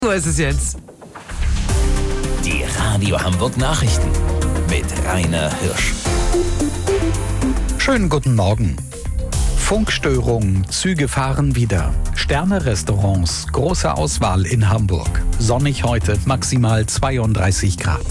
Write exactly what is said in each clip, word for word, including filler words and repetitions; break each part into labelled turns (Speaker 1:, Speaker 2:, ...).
Speaker 1: So ist es jetzt.
Speaker 2: Die Radio Hamburg Nachrichten mit Rainer Hirsch.
Speaker 3: Schönen guten Morgen. Funkstörung, Züge fahren wieder. Sterne-Restaurants, große Auswahl in Hamburg. Sonnig heute, maximal zweiunddreißig Grad.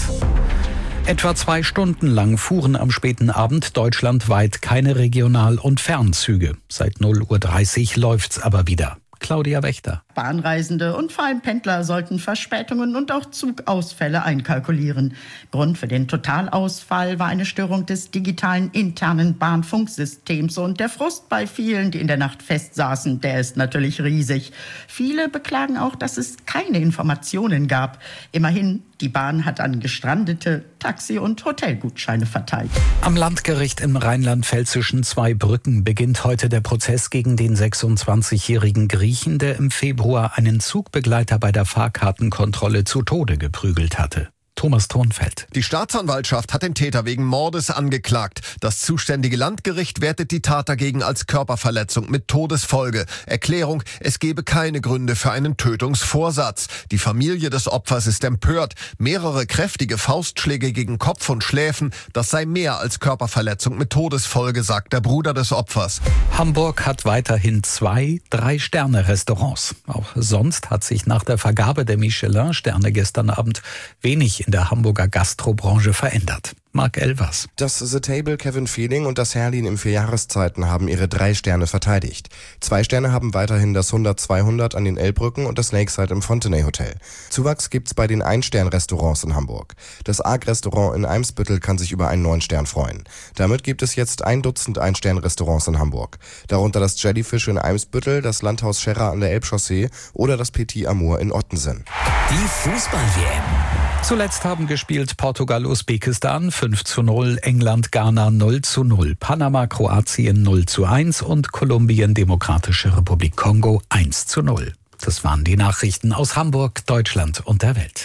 Speaker 3: Etwa zwei Stunden lang fuhren am späten Abend deutschlandweit keine Regional- und Fernzüge. Seit null Uhr dreißig läuft's aber wieder. Claudia Wächter.
Speaker 4: Bahnreisende und vor allem Pendler sollten Verspätungen und auch Zugausfälle einkalkulieren. Grund für den Totalausfall war eine Störung des digitalen internen Bahnfunksystems. Und der Frust bei vielen, die in der Nacht festsaßen, der ist natürlich riesig. Viele beklagen auch, dass es keine Informationen gab. Immerhin, die Bahn hat an Gestrandete Taxi- und Hotelgutscheine verteilt.
Speaker 3: Am Landgericht im Rheinland-Pfälzischen Zweibrücken beginnt heute der Prozess gegen den sechsundzwanzigjährigen Griechen, der im Februar einen Zugbegleiter bei der Fahrkartenkontrolle zu Tode geprügelt hatte. Thomas Thornfeld.
Speaker 5: Die Staatsanwaltschaft hat den Täter wegen Mordes angeklagt. Das zuständige Landgericht wertet die Tat dagegen als Körperverletzung mit Todesfolge. Erklärung, es gebe keine Gründe für einen Tötungsvorsatz. Die Familie des Opfers ist empört. Mehrere kräftige Faustschläge gegen Kopf und Schläfen, das sei mehr als Körperverletzung mit Todesfolge, sagt der Bruder des Opfers.
Speaker 3: Hamburg hat weiterhin zwei Drei-Sterne-Restaurants. Auch sonst hat sich nach der Vergabe der Michelin-Sterne gestern Abend wenig in der Hamburger Gastrobranche verändert. Marc Elvers.
Speaker 6: Das The Table, Kevin Feeling und das Herlin im Vierjahreszeiten haben ihre drei Sterne verteidigt. Zwei Sterne haben weiterhin das hundert zweihundert an den Elbbrücken und das Lakeside im Fontenay Hotel. Zuwachs gibt's bei den Ein-Stern-Restaurants in Hamburg. Das Arc-Restaurant in Eimsbüttel kann sich über einen neuen Stern freuen. Damit gibt es jetzt ein Dutzend Ein-Stern-Restaurants in Hamburg. Darunter das Jellyfish in Eimsbüttel, das Landhaus Scherrer an der Elbchaussee oder das Petit Amour in Ottensen.
Speaker 2: Die Fußball-W M.
Speaker 3: Zuletzt haben gespielt Portugal-Usbekistan fünf zu null, England-Ghana null zu null, Panama-Kroatien null zu eins und Kolumbien-Demokratische Republik Kongo eins zu null. Das waren die Nachrichten aus Hamburg, Deutschland und der Welt.